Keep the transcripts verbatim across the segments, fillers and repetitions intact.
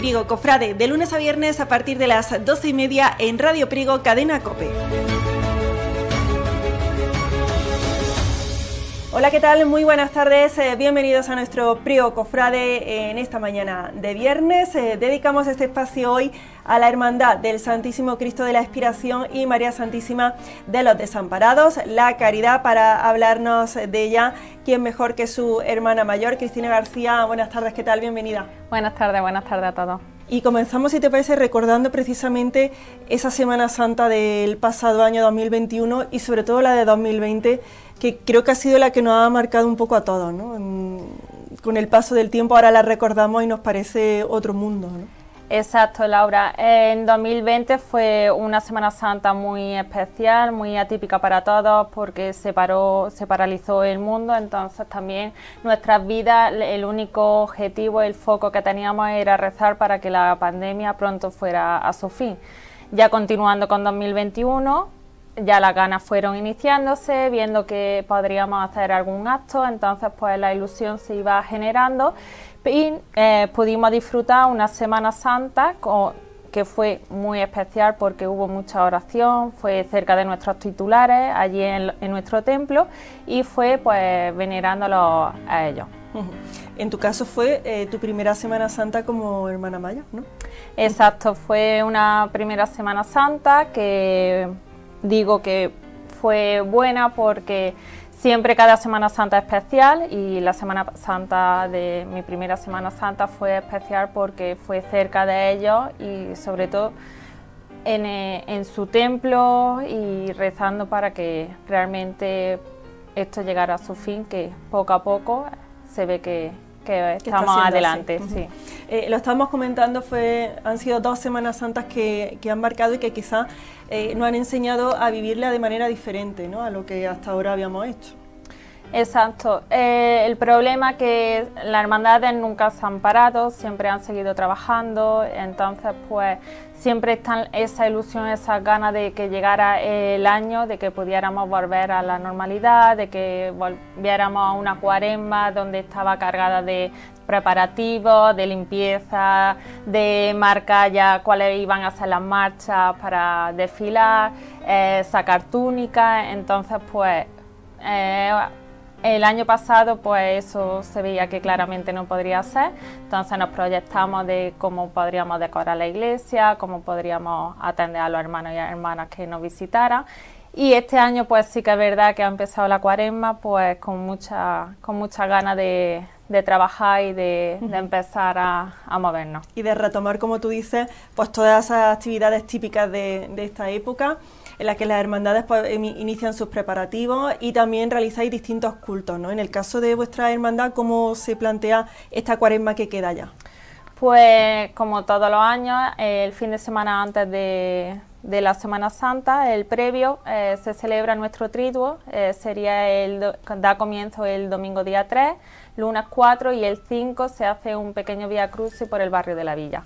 Priego Cofrade, de lunes a viernes a partir de las doce y media en Radio Priego, Cadena COPE. Hola, ¿qué tal? Muy buenas tardes, eh, bienvenidos a nuestro Priego Cofrade eh, en esta mañana de viernes. Eh, dedicamos este espacio hoy a la Hermandad del Santísimo Cristo de la Expiración y María Santísima de los Desamparados, la Caridad. Para hablarnos de ella, ¿quién mejor que su hermana mayor, Cristina García? Buenas tardes, ¿qué tal? Bienvenida. Buenas tardes, buenas tardes a todos. Y comenzamos, si te parece, recordando precisamente esa Semana Santa del pasado año dos mil veintiuno y sobre todo la de dos mil veinte, que creo que ha sido la que nos ha marcado un poco a todos, ¿no? Con el paso del tiempo ahora la recordamos y nos parece otro mundo, ¿no? Exacto, Laura. En dos mil veinte fue una Semana Santa muy especial, muy atípica para todos, porque se paró, se paralizó el mundo. Entonces también nuestras vidas, el único objetivo, el foco que teníamos era rezar para que la pandemia pronto fuera a su fin. Ya continuando con dos mil veintiuno, ya las ganas fueron iniciándose, viendo que podríamos hacer algún acto, entonces pues la ilusión se iba generando y eh, pudimos disfrutar una Semana Santa con, que fue muy especial porque hubo mucha oración, fue cerca de nuestros titulares, allí en, en nuestro templo, y fue pues venerándolos a ellos. En tu caso fue eh, tu primera Semana Santa como hermana mayor, ¿no? Exacto, fue una primera Semana Santa que digo que fue buena porque siempre cada Semana Santa es especial, y la Semana Santa de mi primera Semana Santa fue especial porque fue cerca de ellos y sobre todo en, en su templo y rezando para que realmente esto llegara a su fin, que poco a poco se ve que, que estamos adelante. Uh-huh. Sí. Eh, lo estábamos comentando, fue, han sido dos Semanas Santas que, que han marcado y que quizás eh, nos han enseñado a vivirla de manera diferente, ¿no?, a lo que hasta ahora habíamos hecho. Exacto. Eh, el problema es que las hermandades nunca se han parado, siempre han seguido trabajando, entonces pues siempre está esa ilusión, esas ganas de que llegara el año, de que pudiéramos volver a la normalidad, de que volviéramos a una cuaresma donde estaba cargada de preparativos, de limpieza, de marcar ya cuáles iban a ser las marchas para desfilar, eh, sacar túnicas. Entonces pues eh, el año pasado pues eso se veía que claramente no podría ser, entonces nos proyectamos de cómo podríamos decorar la iglesia, cómo podríamos atender a los hermanos y hermanas que nos visitaran, y este año pues sí que es verdad que ha empezado la cuaresma pues con mucha, con mucha ganas de, de trabajar y de, de empezar a, a movernos. Y de retomar, como tú dices, pues todas esas actividades típicas de, de esta época, en la que las hermandades pues, inician sus preparativos y también realizáis distintos cultos, ¿no? En el caso de vuestra hermandad, ¿cómo se plantea esta cuaresma que queda ya? Pues como todos los años, el fin de semana antes de, de la Semana Santa, el previo, eh, se celebra nuestro triduo, eh, sería el, da comienzo el domingo día tres, lunes cuatro, y el cinco se hace un pequeño vía crucis por el barrio de la Villa.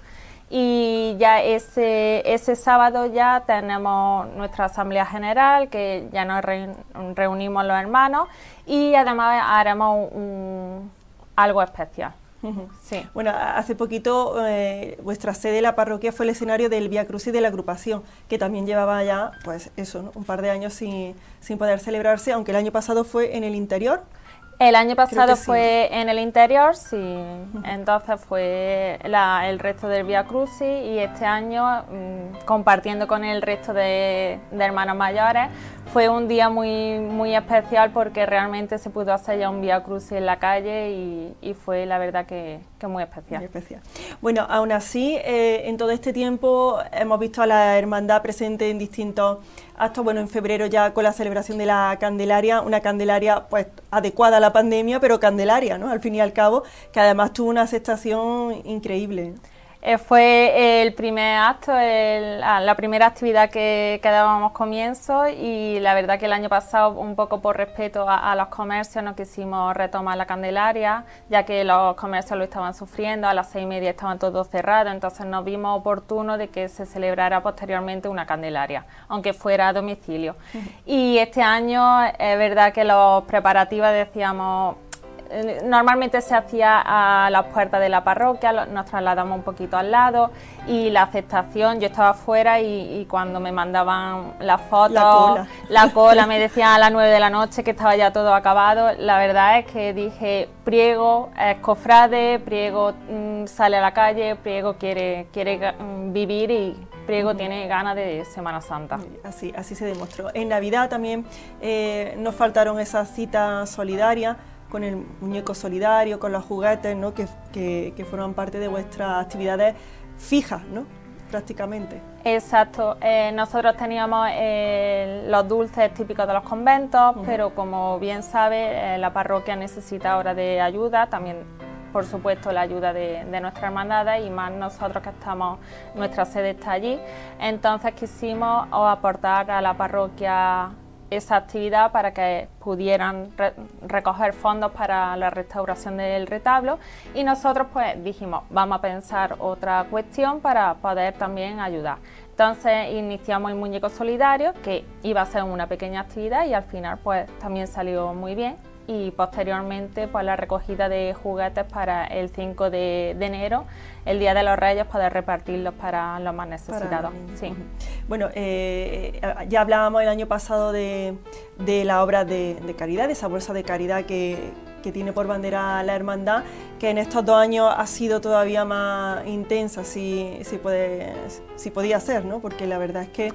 Y ya ese, ese sábado ya tenemos nuestra asamblea general, que ya nos reunimos los hermanos, y además haremos un, algo especial. Uh-huh. Sí. Bueno, hace poquito eh, vuestra sede, la parroquia, fue el escenario del Vía Crucis de la agrupación, que también llevaba ya, pues eso, ¿no?, un par de años sin, sin poder celebrarse, aunque el año pasado fue en el interior. El año pasado fue sí. en el interior, sí, uh-huh. Entonces fue la, el resto del Vía Crucis, y este año, mmm, compartiendo con el resto de, de hermanos mayores, fue un día muy, muy especial porque realmente se pudo hacer ya un Vía Crucis en la calle y, y fue la verdad que, que muy especial. Muy especial. Bueno, aún así, eh, en todo este tiempo hemos visto a la hermandad presente en distintos actos. Bueno, en febrero ya con la celebración de la Candelaria, una Candelaria pues adecuada a la pandemia, pero Candelaria, ¿no?, al fin y al cabo, que además tuvo una aceptación increíble. Eh, fue el primer acto, el, la primera actividad que, que dábamos comienzo, y la verdad que el año pasado, un poco por respeto a, a los comercios, no quisimos retomar la Candelaria, ya que los comercios lo estaban sufriendo, a las seis y media estaban todos cerrados, entonces nos vimos oportuno de que se celebrara posteriormente una Candelaria, aunque fuera a domicilio. Uh-huh. Y este año es verdad que los preparativos decíamos, normalmente se hacía a las puertas de la parroquia, nos trasladamos un poquito al lado y la aceptación, yo estaba fuera y, y cuando me mandaban las fotos, la cola, la cola me decían a las nueve de la noche que estaba ya todo acabado. La verdad es que dije, Priego es cofrade, Priego mmm, sale a la calle, Priego quiere, quiere mmm, vivir y Priego uh-huh. tiene ganas de Semana Santa. Así, así se demostró. En Navidad también eh, nos faltaron esas citas solidarias, con el muñeco solidario, con los juguetes, ¿no? que, que, que forman parte de vuestras actividades fijas, ¿no? prácticamente. Exacto, eh, nosotros teníamos eh, los dulces típicos de los conventos, uh-huh. pero como bien sabe, eh, la parroquia necesita ahora de ayuda, también por supuesto la ayuda de, de nuestra hermandad y más nosotros que estamos, nuestra sede está allí, entonces quisimos aportar a la parroquia esa actividad para que pudieran re recoger fondos para la restauración del retablo y nosotros pues dijimos vamos a pensar otra cuestión para poder también ayudar. Entonces iniciamos el muñeco solidario, que iba a ser una pequeña actividad y al final pues también salió muy bien, y posteriormente pues la recogida de juguetes para el cinco de enero, el Día de los Reyes, poder repartirlos para los más necesitados. Sí. Bueno, eh, ya hablábamos el año pasado de, de la obra de, de caridad, de esa bolsa de caridad que, que tiene por bandera la hermandad, que en estos dos años ha sido todavía más intensa, si, si, puede, si podía ser, ¿no? Porque la verdad es que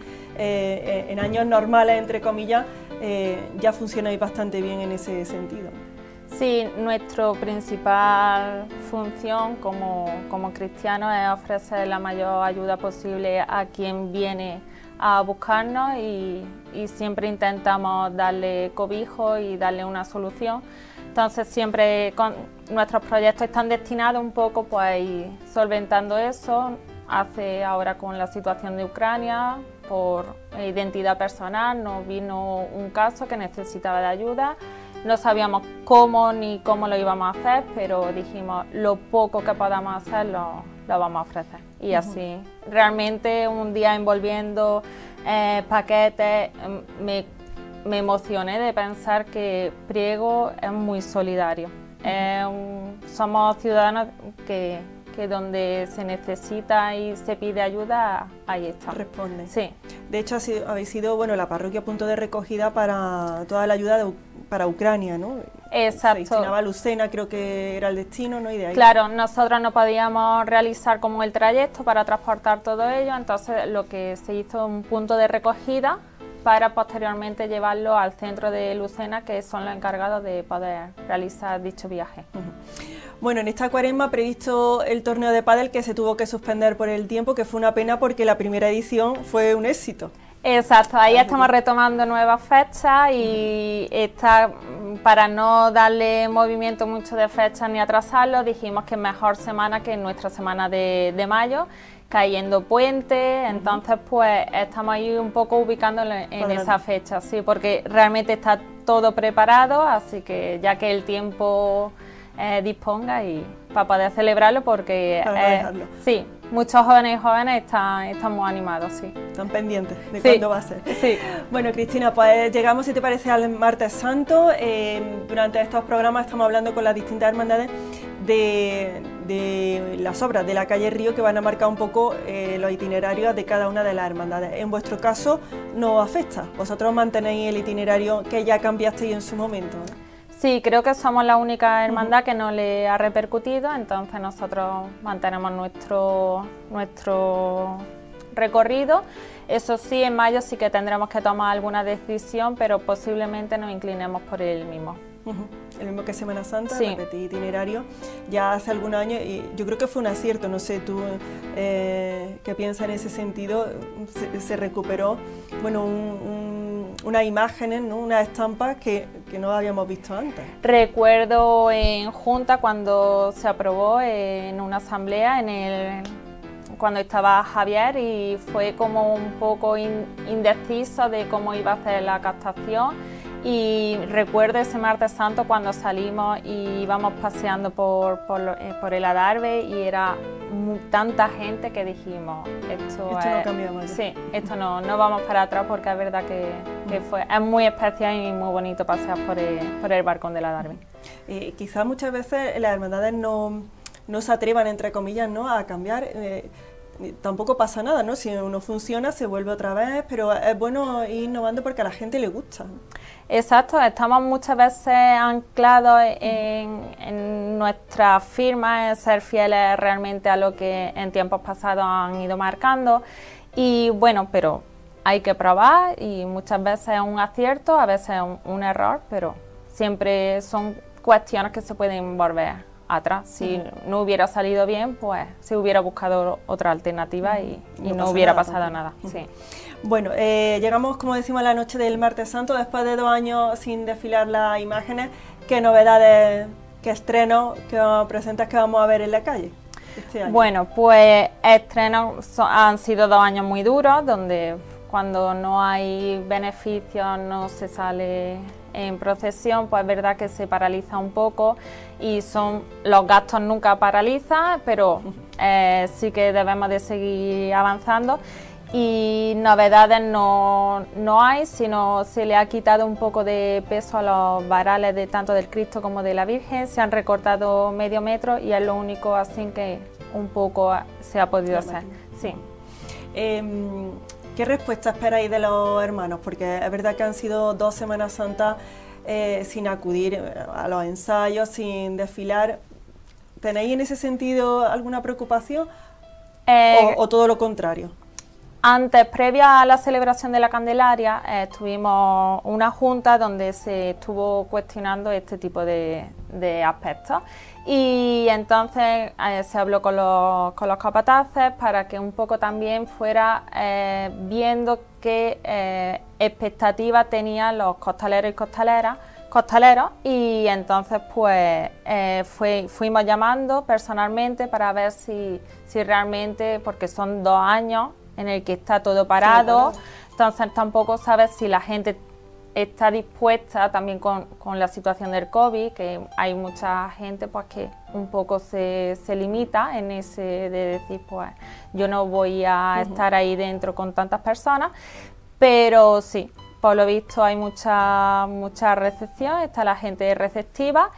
eh, en años normales, entre comillas, eh, ya funciona bastante bien en ese sentido. Sí, nuestra principal función como, como cristianos es ofrecer la mayor ayuda posible a quien viene a buscarnos y, y siempre intentamos darle cobijo y darle una solución. Entonces siempre con, nuestros proyectos están destinados un poco pues, a ir solventando eso. Hace ahora con la situación de Ucrania, por identidad personal, nos vino un caso que necesitaba de ayuda. No sabíamos cómo ni cómo lo íbamos a hacer, pero dijimos lo poco que podamos hacer lo, lo vamos a ofrecer. Y uh-huh. así, realmente un día envolviendo eh, paquetes, me, me emocioné de pensar que Priego es muy solidario. Uh-huh. eh, un, somos ciudadanos que, que donde se necesita y se pide ayuda, ahí está. Responde. Sí. De hecho, ha sido, habéis sido bueno, la parroquia punto de recogida para toda la ayuda de, para Ucrania, ¿no? Exacto. Se destinaba a Lucena, creo que era el destino, ¿no? Y de ahí... Claro, nosotros no podíamos realizar como el trayecto para transportar todo ello, entonces lo que se hizo un punto de recogida para posteriormente llevarlo al centro de Lucena, que son los encargados de poder realizar dicho viaje. Uh-huh. Bueno, en esta cuaresma ha previsto el torneo de pádel que se tuvo que suspender por el tiempo, que fue una pena porque la primera edición fue un éxito. Exacto, ahí estamos retomando nuevas fechas y está, para no darle movimiento mucho de fechas ni atrasarlo, dijimos que es mejor semana que nuestra semana de, de mayo, cayendo puente, entonces pues estamos ahí un poco ubicándolo en, en esa fecha, sí, porque realmente está todo preparado, así que ya que el tiempo eh, disponga y para poder celebrarlo, porque eh, sí, muchos jóvenes y jóvenes están, están muy animados, sí. Están pendientes de sí. cuándo va a ser. Sí. Bueno, Cristina, pues llegamos, si te parece, al Martes Santo. Eh, durante estos programas estamos hablando con las distintas hermandades de, de las obras de la calle Río que van a marcar un poco eh, los itinerarios de cada una de las hermandades. En vuestro caso, no afecta. Vosotros mantenéis el itinerario que ya cambiasteis en su momento, ¿eh? Sí, creo que somos la única hermandad uh-huh. que no le ha repercutido, entonces nosotros mantenemos nuestro, nuestro recorrido. Eso sí, en mayo sí que tendremos que tomar alguna decisión, pero posiblemente nos inclinemos por el mismo. Uh-huh. El mismo que Semana Santa, sí. Repetir itinerario, ya hace algunos años, y yo creo que fue un acierto, no sé tú eh, qué piensas en ese sentido, se, se recuperó bueno, un, un, unas imágenes, ¿no? Unas estampas que, que no habíamos visto antes. Recuerdo en Junta cuando se aprobó en una asamblea, en el, cuando estaba Javier, y fue como un poco in, indeciso de cómo iba a hacer la captación. Y recuerdo ese martes santo cuando salimos y íbamos paseando por, por, eh, por el adarve y era muy, tanta gente que dijimos, esto, esto es, no cambia más. Sí, esto no, no vamos para atrás porque es verdad que, que fue, es muy especial y muy bonito pasear por el, por el balcón del adarve. Eh, quizás muchas veces las hermandades no, no se atrevan, entre comillas, ¿no?, a cambiar. Eh, tampoco pasa nada, ¿no? Si uno funciona, se vuelve otra vez, pero es bueno ir innovando porque a la gente le gusta. Exacto, estamos muchas veces anclados en, en nuestra firma, en ser fieles realmente a lo que en tiempos pasados han ido marcando. Y bueno, pero hay que probar y muchas veces es un acierto, a veces es un, un error, pero siempre son cuestiones que se pueden volver atrás. Si uh-huh. no hubiera salido bien, pues se hubiera buscado otra alternativa y, y no, no hubiera nada, pasado nada. Uh-huh. Sí. Bueno, eh, llegamos, como decimos, a la noche del Martes Santo, después de dos años sin desfilar las imágenes. ¿Qué novedades, qué estrenos, qué presentas que vamos a ver en la calle este año? Bueno, pues estrenos son, han sido dos años muy duros, donde cuando no hay beneficios no se sale en procesión, pues es verdad que se paraliza un poco y son los gastos nunca paralizan, pero eh, sí que debemos de seguir avanzando y novedades no, no hay, sino se le ha quitado un poco de peso a los varales de tanto del Cristo como de la Virgen, se han recortado medio metro y es lo único así que un poco se ha podido hacer. Sí. Eh, ¿Qué respuesta esperáis de los hermanos? Porque es verdad que han sido dos Semanas Santas eh, sin acudir a los ensayos, sin desfilar. ¿Tenéis en ese sentido alguna preocupación eh, o, o todo lo contrario? Antes, previa a la celebración de la Candelaria, eh, tuvimos una junta donde se estuvo cuestionando este tipo de, de aspectos y entonces eh, se habló con los, con los capataces para que un poco también fuera eh, viendo qué eh, expectativas tenían los costaleros y costaleras costaleros y entonces pues eh, fue, fuimos llamando personalmente para ver si, si realmente, porque son dos años en el que está todo parado, sí, claro. Entonces tampoco sabes si la gente está dispuesta también con, con la situación del COVID, que hay mucha gente pues que un poco se, se limita en ese de decir pues yo no voy a uh-huh. estar ahí dentro con tantas personas, pero sí, por lo visto hay mucha, mucha recepción, está la gente receptiva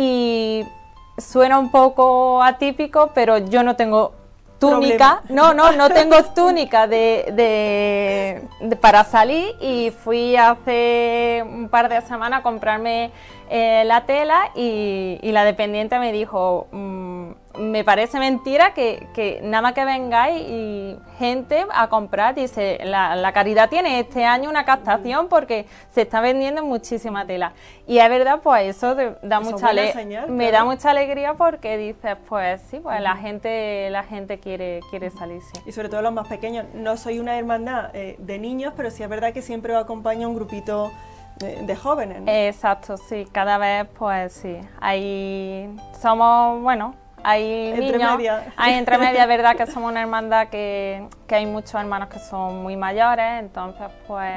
y suena un poco atípico, pero yo no tengo túnica, no, no, no tengo túnica de, de, de para salir y fui hace un par de semanas a comprarme eh, la tela y, y la dependiente me dijo, mmm, me parece mentira que, que nada más que vengáis y gente a comprar, dice, la, la Caridad tiene este año una captación porque se está vendiendo muchísima tela. Y es verdad, pues eso te da eso mucha ale- señal, me claro. da mucha alegría porque dices, pues sí, pues uh-huh. la gente la gente quiere quiere salir, sí. Y sobre todo los más pequeños. No soy una hermandad eh, de niños, pero sí es verdad que siempre os acompaña un grupito de, de jóvenes, ¿no? Exacto, sí, cada vez pues sí. Ahí somos, bueno, hay entre niños, media. hay entre media, es verdad que somos una hermandad que, que hay muchos hermanos que son muy mayores, entonces pues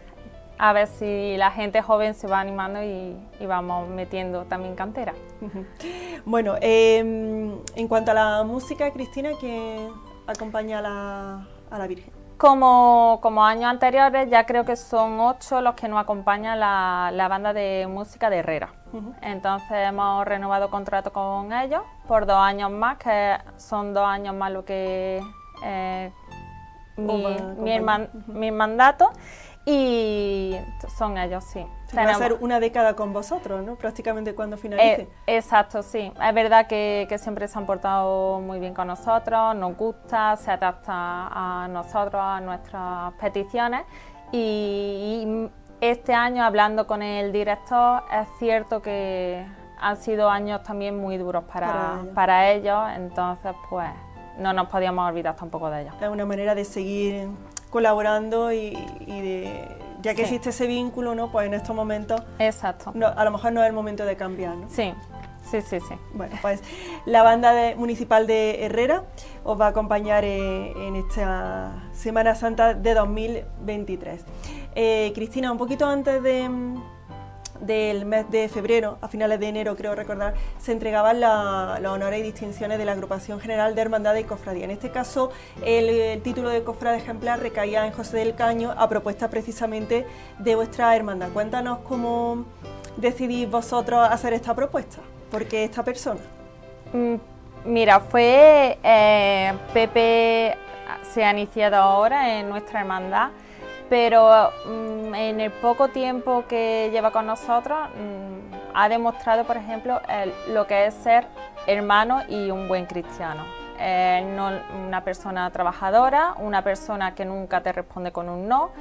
a ver si la gente joven se va animando y, y vamos metiendo también cantera. Bueno, eh, en cuanto a la música, Cristina, ¿quién acompaña a la, a la Virgen? Como, como años anteriores, ya creo que son ocho los que nos acompañan la, la banda de música de Herrera. Uh-huh. Entonces hemos renovado contrato con ellos por dos años más, que son dos años más lo que eh, mi, mi, herman, uh-huh. mi mandato, y son ellos, sí. Se va a ser una década con vosotros, ¿no? Prácticamente cuando finalice. Eh, exacto, sí. Es verdad que, que siempre se han portado muy bien con nosotros, nos gusta, se adapta a nosotros, a nuestras peticiones y, y este año, hablando con el director, es cierto que han sido años también muy duros para, para, ellos. para ellos, entonces pues no nos podíamos olvidar tampoco de ellos. Es una manera de seguir colaborando y, y de, ya que sí. existe ese vínculo, ¿no? Pues en estos momentos, exacto. No, a lo mejor no es el momento de cambiar, ¿no? Sí, sí, sí, sí. Bueno, pues la banda de, municipal de Herrera os va a acompañar en, en esta Semana Santa de dos mil veintitrés. Eh, Cristina, un poquito antes de, del mes de febrero, a finales de enero creo recordar, se entregaban la, los honores y distinciones de la Agrupación General de Hermandades y Cofradías. En este caso, el, el título de cofrade ejemplar recaía en José del Caño, a propuesta precisamente de vuestra hermandad. Cuéntanos cómo decidís vosotros hacer esta propuesta, ¿por qué esta persona? Mm, mira, fue eh, Pepe, se ha iniciado ahora en nuestra hermandad, pero mmm, en el poco tiempo que lleva con nosotros mmm, ha demostrado, por ejemplo, el, lo que es ser hermano y un buen cristiano. Eh, no, una persona trabajadora, una persona que nunca te responde con un no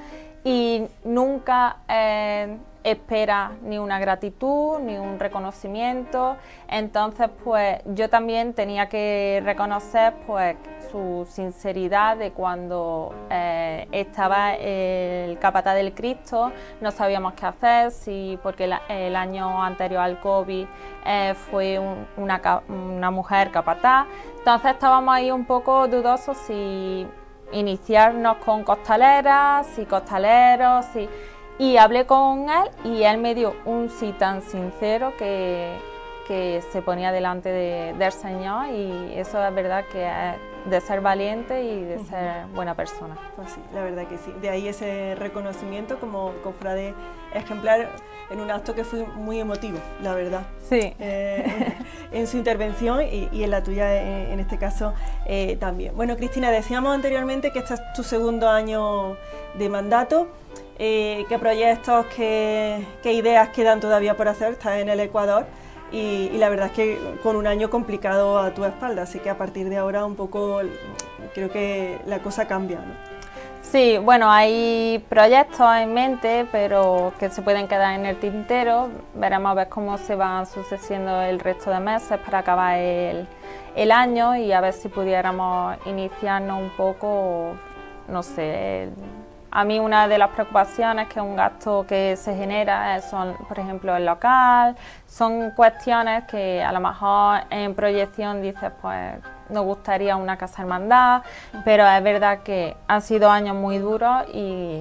y nunca eh, espera ni una gratitud ni un reconocimiento. Entonces, pues yo también tenía que reconocer pues su sinceridad de cuando eh, estaba el capataz del Cristo, no sabíamos qué hacer, si porque el, el año anterior al COVID eh, fue un, una, una mujer capataz. Entonces estábamos ahí un poco dudosos si iniciarnos con costaleras, si costaleros, si... y hablé con él y él me dio un sí tan sincero que, que se ponía delante de, del Señor, y eso es verdad que es de ser valiente y de ser buena persona. Pues sí, la verdad que sí. De ahí ese reconocimiento como cofrade ejemplar en un acto que fue muy emotivo, la verdad. Sí. Eh, en su intervención y, y en la tuya en, en este caso eh, también. Bueno, Cristina, decíamos anteriormente que este es tu segundo año de mandato. Eh, ¿Qué proyectos, qué, qué ideas quedan todavía por hacer? Estás en el Ecuador. Y, y la verdad es que con un año complicado a tu espalda, así que a partir de ahora un poco creo que la cosa cambia, ¿no? Sí, bueno, hay proyectos en mente, pero que se pueden quedar en el tintero. Veremos a ver cómo se van sucediendo el resto de meses para acabar el, el año y a ver si pudiéramos iniciarnos un poco, no sé. El, A mí una de las preocupaciones, que es un gasto que se genera, son, por ejemplo, el local, son cuestiones que a lo mejor en proyección dices, pues nos gustaría una casa hermandad, pero es verdad que han sido años muy duros y,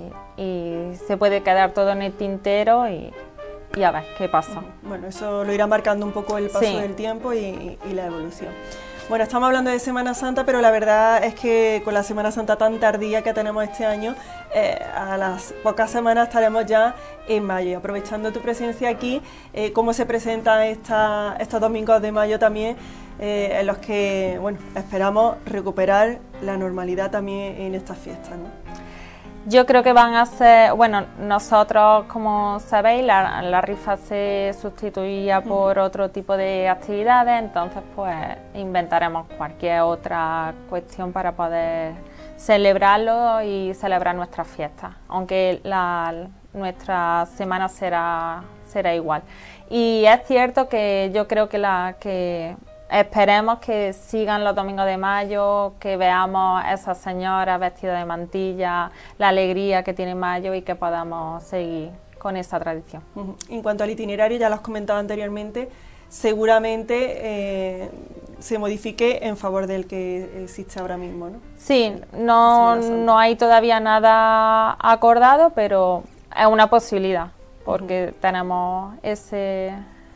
y se puede quedar todo en el tintero y, y a ver qué pasa. Bueno, eso lo irá marcando un poco el paso sí. del tiempo y, y, y la evolución. Bueno, estamos hablando de Semana Santa, pero la verdad es que con la Semana Santa tan tardía que tenemos este año, eh, a las pocas semanas estaremos ya en mayo. Aprovechando tu presencia aquí, eh, ¿cómo se presentan esta, estos domingos de mayo también, eh, en los que, bueno, esperamos recuperar la normalidad también en estas fiestas, ¿no? Yo creo que van a ser, bueno, nosotros, como sabéis, la, la rifa se sustituía por otro tipo de actividades, entonces pues inventaremos cualquier otra cuestión para poder celebrarlo y celebrar nuestras fiestas, aunque la, nuestra semana será, será igual. Y es cierto que yo creo que la que esperemos que sigan los domingos de mayo, que veamos a esas señoras vestidas de mantilla, la alegría que tiene mayo y que podamos seguir con esa tradición. En cuanto al itinerario, ya lo has comentado anteriormente, seguramente eh, se modifique en favor del que existe ahora mismo, ¿no? Sí, no, no hay todavía nada acordado, pero es una posibilidad, porque uh-huh. tenemos ese...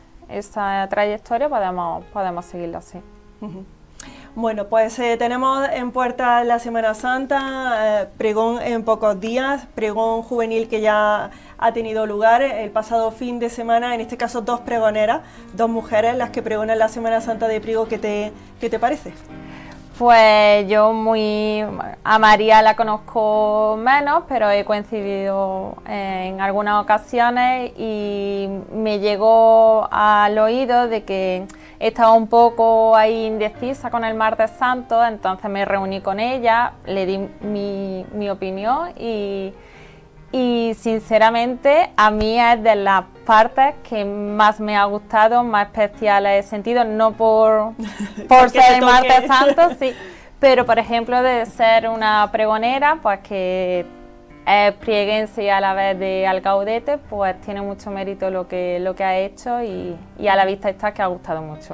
esa trayectoria, podemos, podemos seguirlo así. Uh-huh. Bueno, pues eh, tenemos en puerta la Semana Santa, eh, pregón en pocos días, pregón juvenil que ya ha tenido lugar el pasado fin de semana, en este caso dos pregoneras, dos mujeres las que pregonan la Semana Santa de Priego. ¿Qué te, qué te parece? Pues yo muy... a María la conozco menos, pero he coincidido en algunas ocasiones y me llegó al oído de que estaba un poco ahí indecisa con el Martes Santo, entonces me reuní con ella, le di mi, mi opinión y... y sinceramente a mí es de las partes que más me ha gustado, más especiales he sentido, no por, por ser el Martes Santo, sí, pero por ejemplo de ser una pregonera, pues que es prieguense y a la vez de Alcaudete, pues tiene mucho mérito lo que, lo que ha hecho y, y a la vista está que ha gustado mucho.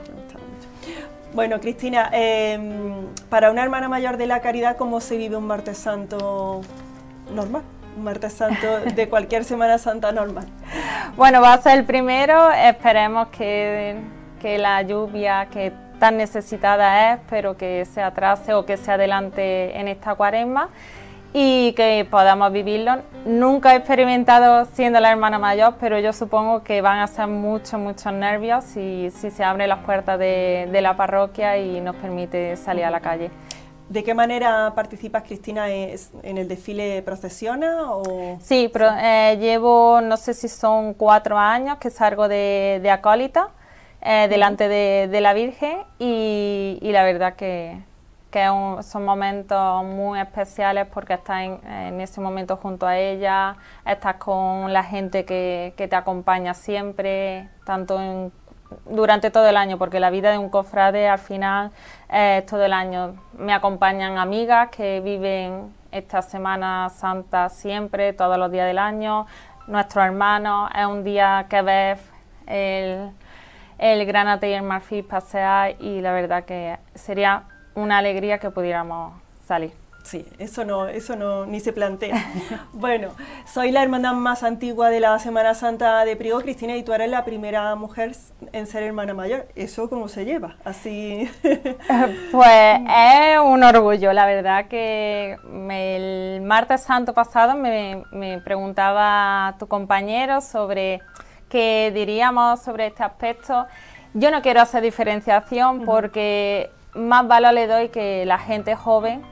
Bueno, Cristina, eh, para una hermana mayor de la Caridad, ¿cómo se vive un Martes Santo normal? un martes santo de cualquier Semana Santa normal? Bueno, va a ser el primero, esperemos que, que la lluvia que tan necesitada es, pero que se atrase o que se adelante en esta cuaresma y que podamos vivirlo. Nunca he experimentado siendo la hermana mayor, pero yo supongo que van a ser muchos, muchos nervios si, si se abren las puertas de, de la parroquia y nos permite salir a la calle. ¿De qué manera participas, Cristina? ¿En el desfile procesiona? O... Sí, pero, eh, llevo, no sé si son cuatro años que salgo de, de acólita eh, delante de, de la Virgen y, y la verdad que, que un, son momentos muy especiales porque estás en, en ese momento junto a ella, estás con la gente que, que te acompaña siempre, tanto en durante todo el año, porque la vida de un cofrade al final es eh, todo el año. Me acompañan amigas que viven esta Semana Santa siempre, todos los días del año, nuestros hermanos, es un día que ves el, el granate y el marfil pasear y la verdad que sería una alegría que pudiéramos salir. Sí, eso no, eso no, ni se plantea. Bueno, soy la hermandad más antigua de la Semana Santa de Priego, Cristina, y tú eres la primera mujer en ser hermana mayor. ¿Eso cómo se lleva? Así. Pues es un orgullo, la verdad que me, el martes santo pasado me, me preguntaba tu compañero sobre qué diríamos sobre este aspecto. Yo no quiero hacer diferenciación porque más valor le doy que la gente joven.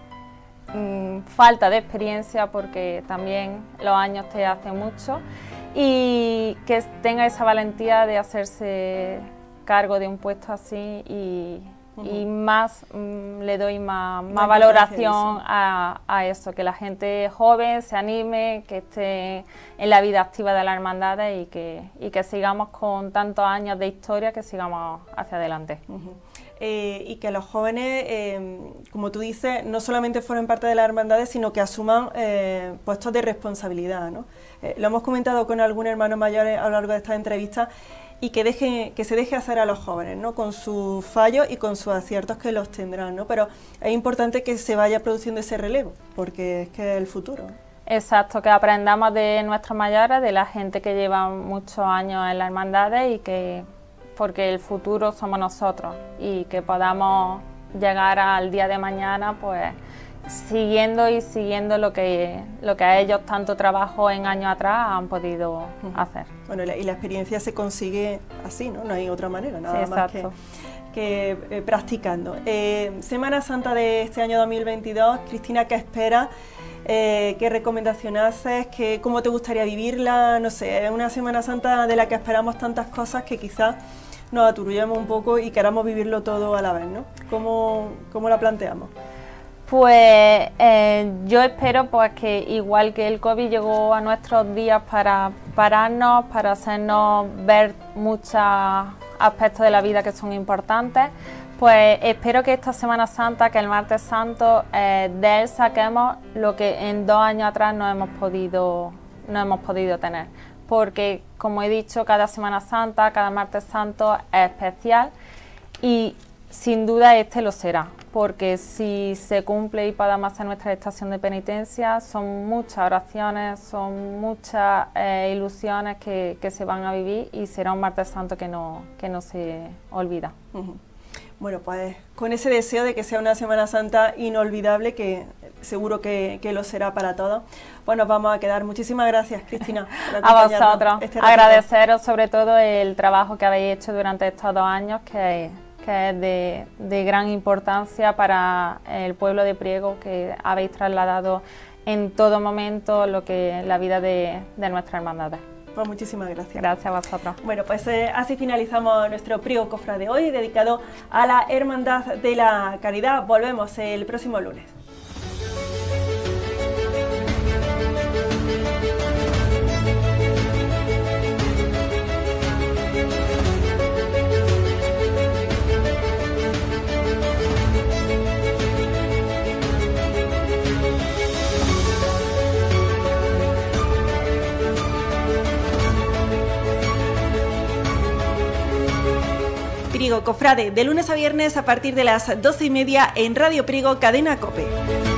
Falta de experiencia porque también los años te hacen mucho y que tenga esa valentía de hacerse cargo de un puesto así y, uh-huh. y más mm, le doy más, más valoración a, a eso, que la gente joven se anime, que esté en la vida activa de la hermandad y que, y que sigamos con tantos años de historia, que sigamos hacia adelante. Uh-huh. Eh, y que los jóvenes, eh, como tú dices, no solamente formen parte de las hermandades, sino que asuman eh, puestos de responsabilidad, ¿no? Eh, lo hemos comentado con algún hermano mayor a lo largo de esta entrevista y que, deje, que se deje hacer a los jóvenes, ¿no? Con sus fallos y con sus aciertos que los tendrán, ¿no? Pero es importante que se vaya produciendo ese relevo, porque es que es el futuro, ¿no? Exacto, que aprendamos de nuestros mayores, de la gente que lleva muchos años en las hermandades y que... porque el futuro somos nosotros y que podamos llegar al día de mañana pues siguiendo y siguiendo lo que lo que a ellos tanto trabajo en años atrás han podido uh-huh. hacer. Bueno, y la, y la experiencia se consigue así, ¿no? No hay otra manera, nada sí, más que, que eh, practicando. Eh, Semana Santa de este año dos mil veintidós, Cristina, ¿qué esperas? Eh, ¿Qué recomendación haces? ¿Qué, ¿Cómo te gustaría vivirla? No sé, es una Semana Santa de la que esperamos tantas cosas que quizás nos aturullemos un poco y queramos vivirlo todo a la vez, ¿no? ¿Cómo, cómo la planteamos? Pues eh, yo espero pues que igual que el COVID llegó a nuestros días para pararnos, para hacernos ver muchos aspectos de la vida que son importantes, pues espero que esta Semana Santa, que el martes santo, eh, de él saquemos lo que en dos años atrás no hemos podido, no hemos podido tener. Porque, como he dicho, cada Semana Santa, cada martes santo es especial y sin duda este lo será, porque si se cumple y podamos hacer nuestra estación de penitencia, son muchas oraciones, son muchas eh, ilusiones que, que se van a vivir y será un martes santo que no, que no se olvida. Uh-huh. Bueno, pues con ese deseo de que sea una Semana Santa inolvidable, que seguro que, que lo será para todos, pues nos vamos a quedar. Muchísimas gracias, Cristina, por acompañarnos. A vosotros, este agradeceros sobre todo el trabajo que habéis hecho durante estos dos años, que, que es de, de gran importancia para el pueblo de Priego, que habéis trasladado en todo momento lo que la vida de, de nuestras hermandades. Pues muchísimas gracias. Gracias a vosotros. Bueno, pues eh, así finalizamos nuestro Priego Cofrade de hoy, dedicado a la Hermandad de la Caridad. Volvemos el próximo lunes. Priego Cofrade, de lunes a viernes a partir de las doce y media en Radio Priego, Cadena COPE.